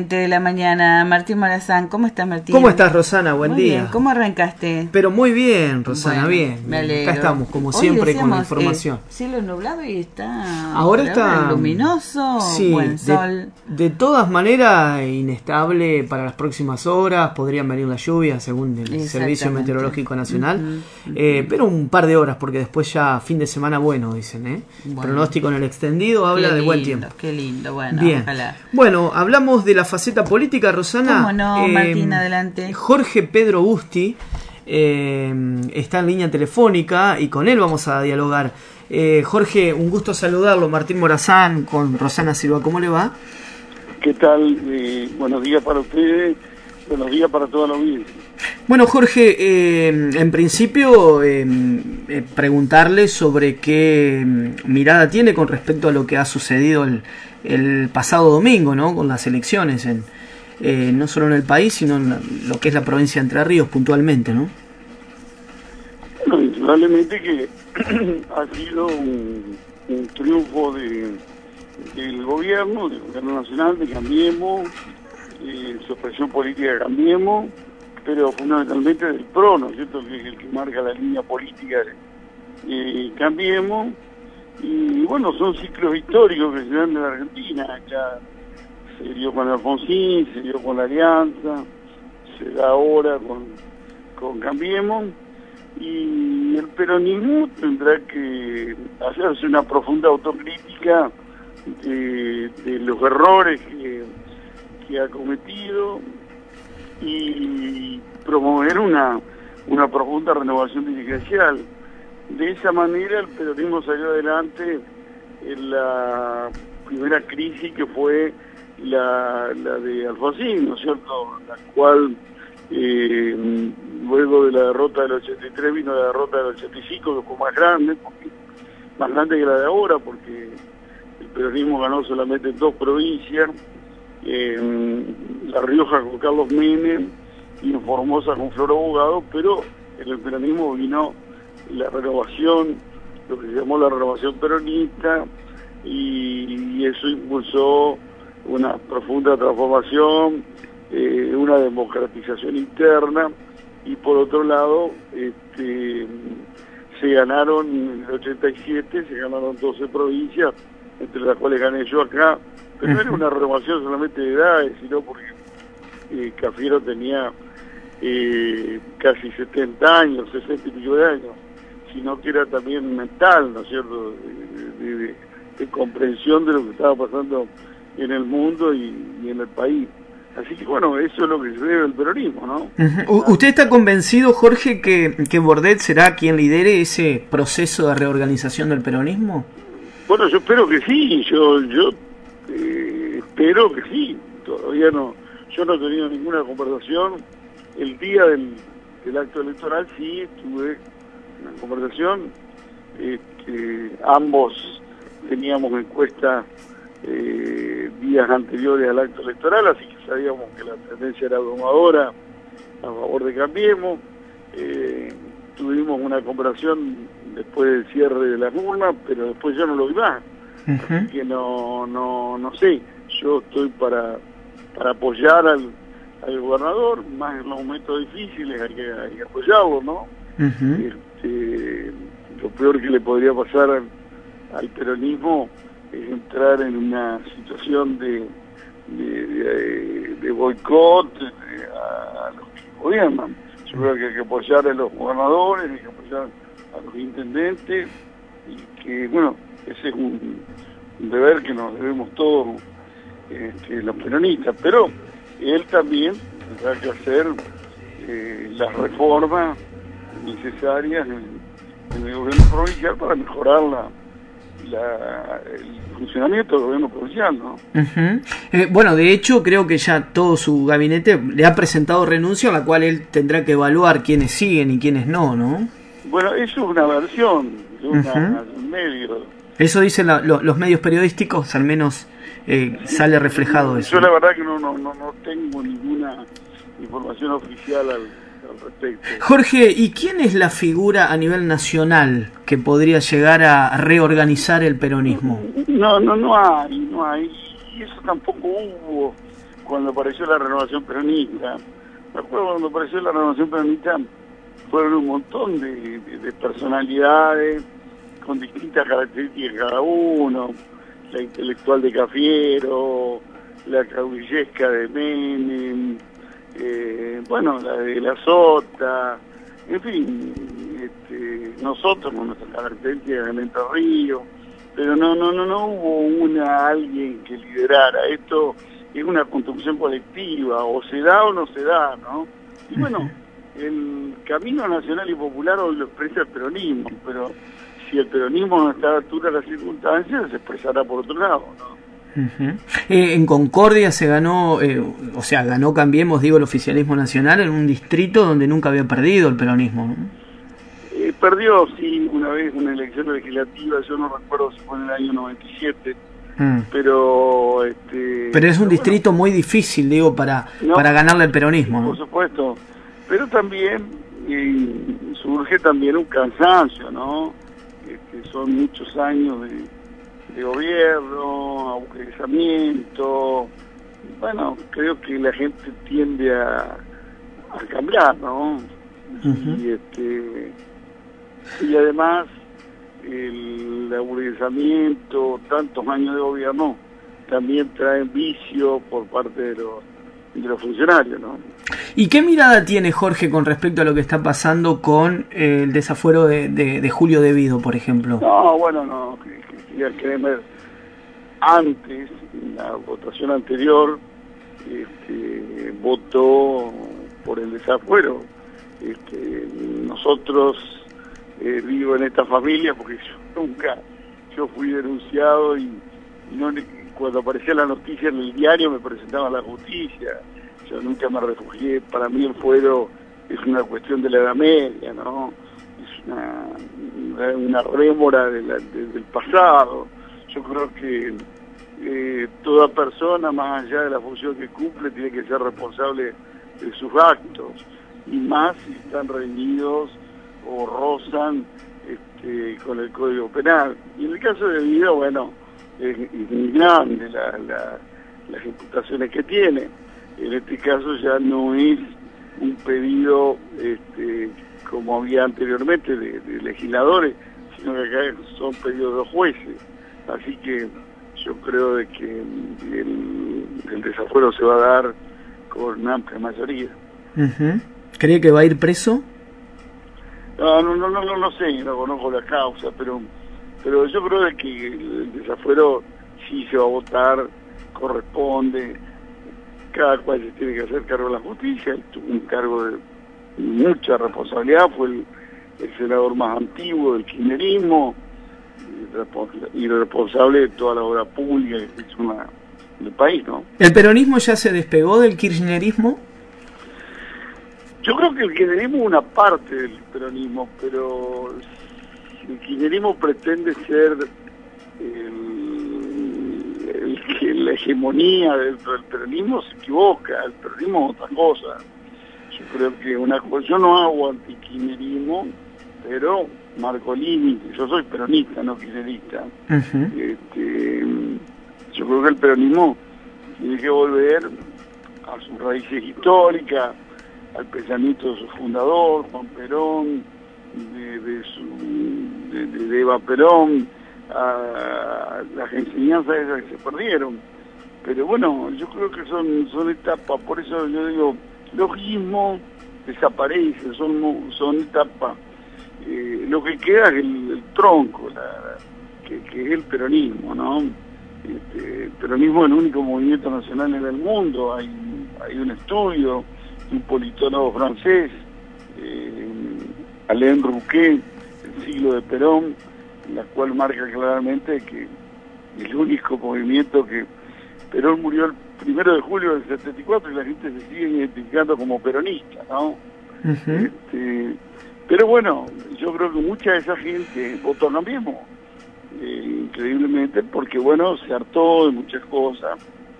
De la mañana, Martín Morazán. ¿Cómo estás, Martín? ¿Cómo estás, Rosana? Buen muy día. Bien. ¿Cómo arrancaste? Pero muy bien, Rosana, bueno, bien. Me alegro. Acá estamos, como Hoy siempre, decíamos, con la información. Cielo nublado y está... Ahora está luminoso, sí, buen sol. De todas maneras, inestable para las próximas horas. Podrían venir las lluvias, según el Servicio Meteorológico Nacional. Pero un par de horas, porque después ya fin de semana bueno, dicen. Bueno, pronóstico en el extendido habla de buen tiempo. Qué lindo, bueno, bien. Ojalá. Bueno, hablamos de la faceta política, Rosana. ¿Cómo no, Martín? Adelante. Jorge Pedro Busti está en línea telefónica y con él vamos a dialogar. Jorge, un gusto saludarlo. Martín Morazán con Rosana Silva, ¿cómo le va? ¿Qué tal? Buenos días para ustedes, buenos días para toda la audiencia. Bueno, Jorge, en principio preguntarle sobre qué mirada tiene con respecto a lo que ha sucedido el pasado domingo, ¿no? Con las elecciones no solo en el país, sino en lo que es la provincia de Entre Ríos puntualmente, ¿no? Bueno, indudablemente que ha sido un triunfo del gobierno nacional, de Cambiemos, su expresión política Cambiemos, pero fundamentalmente del PRO, ¿no es cierto?, que es el que marca la línea política Cambiemos. Y bueno, son ciclos históricos que se dan en la Argentina. Ya se dio con Alfonsín, se dio con la Alianza, se da ahora con Cambiemos, y el peronismo tendrá que hacerse una profunda autocrítica de los errores que ha cometido y promover una profunda renovación dirigencial. De esa manera el peronismo salió adelante en la primera crisis, que fue la de Alfonsín, ¿no es cierto?, la cual luego de la derrota del 83 vino la derrota del 85, que fue más grande que la de ahora, porque el peronismo ganó solamente en 2 provincias, La Rioja con Carlos Menem y en Formosa con Flor Abogado, pero en el peronismo vino la renovación, lo que se llamó la renovación peronista, y eso impulsó una profunda transformación, una democratización interna, y por otro lado se ganaron en el 87, se ganaron 12 provincias, entre las cuales gané yo acá, pero no era una renovación solamente de edades, sino porque Cafiero tenía casi 70 años, 60 y pico de años, sino que era también mental, ¿no es cierto?, de comprensión de lo que estaba pasando en el mundo y en el país. Así que bueno, eso es lo que se debe al peronismo, ¿no? ¿Usted está convencido, Jorge, que Bordet será quien lidere ese proceso de reorganización del peronismo? Bueno, yo espero que sí, yo espero que sí. Todavía no, yo no he tenido ninguna conversación. El día del acto electoral sí tuve una conversación. Ambos teníamos encuestas días anteriores al acto electoral, así que sabíamos que la tendencia era abrumadora a favor de Cambiemos. Tuvimos una conversación después del cierre de las urnas, pero después yo no lo vi más. Así que no sé, yo estoy para apoyar al gobernador, más en los momentos difíciles hay que apoyarlo, ¿no? Lo peor que le podría pasar al peronismo es entrar en una situación de boicot a los que gobiernan. Yo creo que hay que apoyar a los gobernadores, hay que apoyar a los intendentes, y que, bueno, ese es un deber que nos debemos todos los peronistas, pero él también tendrá que hacer las reformas necesarias en el gobierno provincial para mejorar el funcionamiento del gobierno provincial, ¿no? Bueno, de hecho, creo que ya todo su gabinete le ha presentado renuncia, a la cual él tendrá que evaluar quiénes siguen y quiénes no, ¿no? Bueno, eso es una versión de un medio. Eso dicen los medios periodísticos, al menos sale reflejado eso. Yo la verdad que no tengo ninguna información oficial al respecto. Jorge, ¿y quién es la figura a nivel nacional que podría llegar a reorganizar el peronismo? No hay, y eso tampoco hubo. cuando apareció la renovación peronista. Me acuerdo cuando apareció la renovación peronista, fueron un montón de personalidades con distintas características cada uno, la intelectual de Cafiero, la caudillesca de Menem, bueno, la de la Sota, en fin, nosotros con nuestras características en Entre Ríos, pero no hubo alguien que liderara. Esto es una construcción colectiva, o se da o no se da, ¿no? Y bueno, el camino nacional y popular hoy lo expresa el peronismo, pero si el peronismo no está a la altura de las circunstancias, se expresará por otro lado, ¿no? En Concordia se ganó, ganó Cambiemos, digo, el oficialismo nacional en un distrito donde nunca había perdido el peronismo, ¿no? Perdió, sí, una vez una elección legislativa, yo no recuerdo si fue en el año 97, pero es un distrito muy difícil, digo, para ganarle al peronismo, ¿no? Por supuesto, pero también surge también un cansancio, ¿no? Son muchos años de gobierno, aburguesamiento. Bueno, creo que la gente tiende a cambiar, ¿no? Y además el aburguesamiento, tantos años de gobierno, también traen vicio por parte de los funcionarios, ¿no? ¿Y qué mirada tiene Jorge con respecto a lo que está pasando con el desafuero de Julio Devido, por ejemplo? No, bueno, no. Kremer, antes, en la votación anterior, votó por el desafuero. Nosotros, vivo en esta familia porque yo fui denunciado y cuando aparecía la noticia en el diario me presentaba a la justicia. Yo nunca me refugié. Para mí el fuero es una cuestión de la Edad Media, ¿no? Es una rémora del pasado. Yo creo que toda persona, más allá de la función que cumple, tiene que ser responsable de sus actos, y más si están reñidos o rozan con el Código Penal. Y en el caso de Vida, bueno, es muy grande las imputaciones que tiene. En este caso ya no es un pedido como había anteriormente de legisladores, sino que acá son pedidos de jueces. Así que yo creo de que el desafuero se va a dar con amplia mayoría. ¿Cree que va a ir preso? No sé, no conozco la causa, pero yo creo de que el desafuero sí se va a votar, corresponde, cada cual se tiene que hacer cargo de la justicia. Él tuvo un cargo de mucha responsabilidad, fue el senador más antiguo del kirchnerismo y responsable de toda la obra pública que hizo en el país, ¿no? ¿El peronismo ya se despegó del kirchnerismo? Yo creo que el kirchnerismo es una parte del peronismo, pero el kirchnerismo pretende ser la hegemonía dentro del peronismo, se equivoca. El peronismo es otra cosa. Yo creo que yo no hago antikirchnerismo, pero marco límites. Yo soy peronista, no kirchnerista. Yo creo que el peronismo tiene que volver a sus raíces históricas, al pensamiento de su fundador, Juan Perón, de Eva Perón, a las enseñanzas esas que se perdieron. Pero bueno, yo creo que son etapas, por eso yo digo, logismo desaparece, son etapas. Lo que queda es el tronco, que es el peronismo, ¿no? El peronismo es el único movimiento nacional en el mundo. Hay un estudio, un politólogo francés, Alain Rouquet, El siglo de Perón, en la cual marca claramente que el único movimiento que Perón murió el 1 de julio del 74 y la gente se sigue identificando como peronista, ¿no? Pero bueno, yo creo que mucha de esa gente votó Cambiemos, increíblemente, porque bueno, se hartó de muchas cosas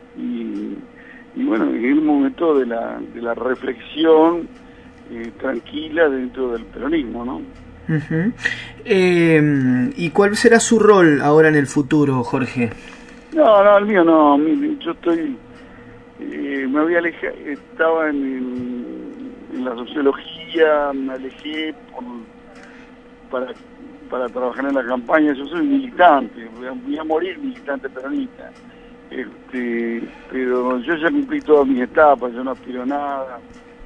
y bueno, es el momento de la reflexión tranquila dentro del peronismo, ¿no? ¿Y cuál será su rol ahora en el futuro, Jorge? No, el mío no. Yo estoy me había alejado, estaba en la sociología, me alejé para trabajar en la campaña. Yo soy militante, voy a morir militante peronista, pero yo ya cumplí todas mis etapas, yo no aspiro a nada.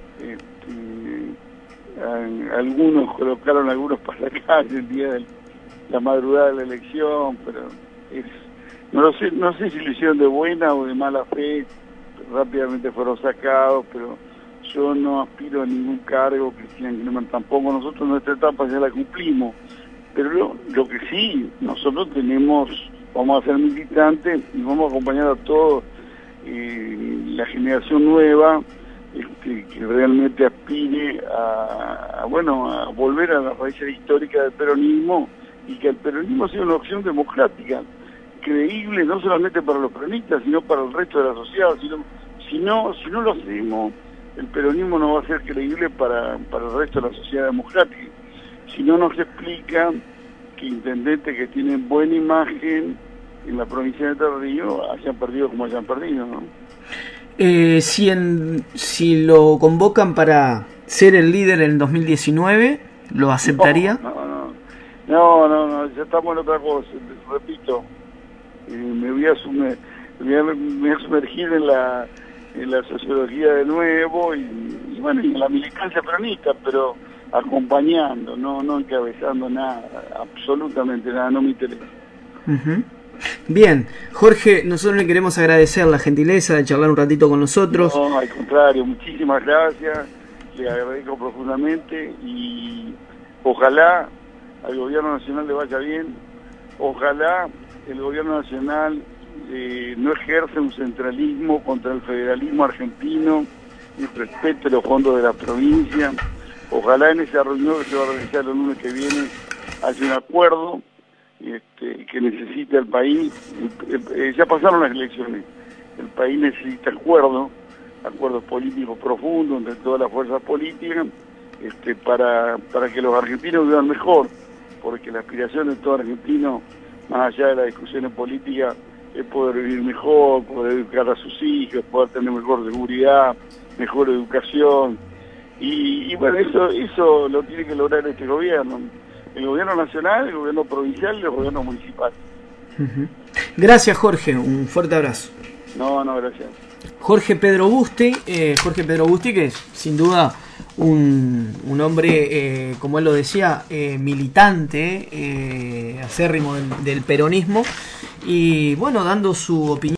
Algunos colocaron algunos para la calle el día de la madrugada de la elección, pero no sé si lo hicieron de buena o de mala fe, rápidamente fueron sacados, pero yo no aspiro a ningún cargo, Cristian Kliman tampoco. Nosotros nuestra etapa ya la cumplimos, pero lo que sí, nosotros vamos a ser militantes y vamos a acompañar a todos, la generación nueva, que realmente aspire a volver a las raíces históricas del peronismo, y que el peronismo sea una opción democrática, creíble no solamente para los peronistas, sino para el resto de la sociedad. Si no lo hacemos, el peronismo no va a ser creíble para el resto de la sociedad democrática. Si no nos explica que intendentes que tienen buena imagen en la provincia de Entre Ríos hayan perdido como hayan perdido, ¿no? Si lo convocan para ser el líder en 2019, ¿lo aceptaría? No, ya estamos en otra cosa, repito. Me voy a sumergir en la sociología de nuevo y en la militancia peronista, pero acompañando, no encabezando nada, absolutamente nada, no me interesa. Uh-huh. Bien, Jorge, nosotros le queremos agradecer la gentileza de charlar un ratito con nosotros. No, al contrario, muchísimas gracias, le agradezco profundamente y ojalá al gobierno nacional le vaya bien, ojalá el gobierno nacional no ejerce un centralismo contra el federalismo argentino y respete los fondos de la provincia. Ojalá en esa reunión que se va a realizar el lunes que viene haya un acuerdo que necesita el país. Ya pasaron las elecciones, el país necesita acuerdos políticos profundos entre todas las fuerzas políticas, para que los argentinos vivan mejor, porque la aspiración de todo argentino, más allá de las discusiones políticas, es poder vivir mejor, poder educar a sus hijos, poder tener mejor seguridad, mejor educación, y bueno, eso lo tiene que lograr este gobierno, el gobierno nacional, el gobierno provincial y el gobierno municipal. Uh-huh. Gracias, Jorge, un fuerte abrazo. No, gracias. Jorge Pedro Busti, que es sin duda un hombre, como él lo decía, militante, acérrimo del peronismo, y bueno, dando su opinión.